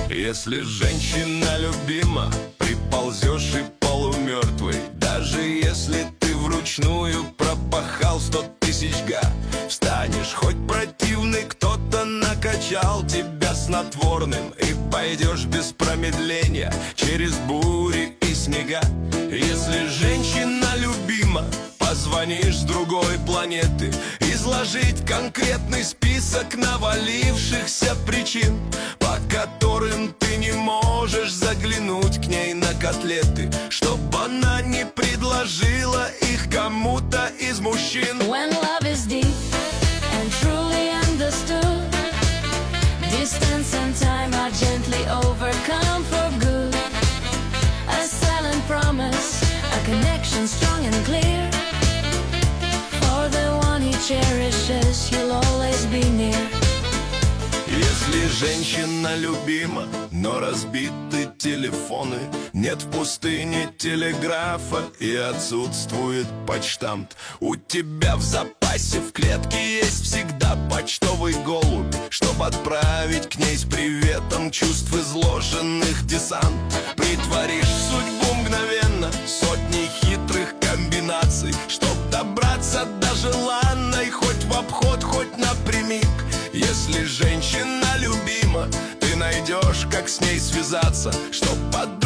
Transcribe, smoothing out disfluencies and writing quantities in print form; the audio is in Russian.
Если женщина любима, приползешь и полумертвый. Даже если ты вручную пропахал 100 000 га, встанешь, хоть противный кто-то накачал тебя снотворным, и пойдешь без промедления через бури и снега. Если женщина любима, позвонишь с другой планеты, изложить конкретный список навалившихся причин, по которым ты не можешь заглянуть к ней на котлеты, чтоб она не предложила их кому-то из мужчин. When love is deep and truly understood, distance and time are gently overcome for good. A silent promise, a connection strong and clear. For the one he cherishes, he'll always be near. Если женщина любима, но разбиты телефоны, нет в пустыне телеграфа и отсутствует почтамт, у тебя в запасе в клетке есть всегда почтовый голубь, чтоб отправить к ней с приветом чувств изложенных десант. Притворишь судьбу мгновенно сотни хитрых комбинаций, чтоб добраться до желанной хоть в обход, хоть напрямик. Если женщина любима, ты найдешь, как с ней связаться, чтоб подумать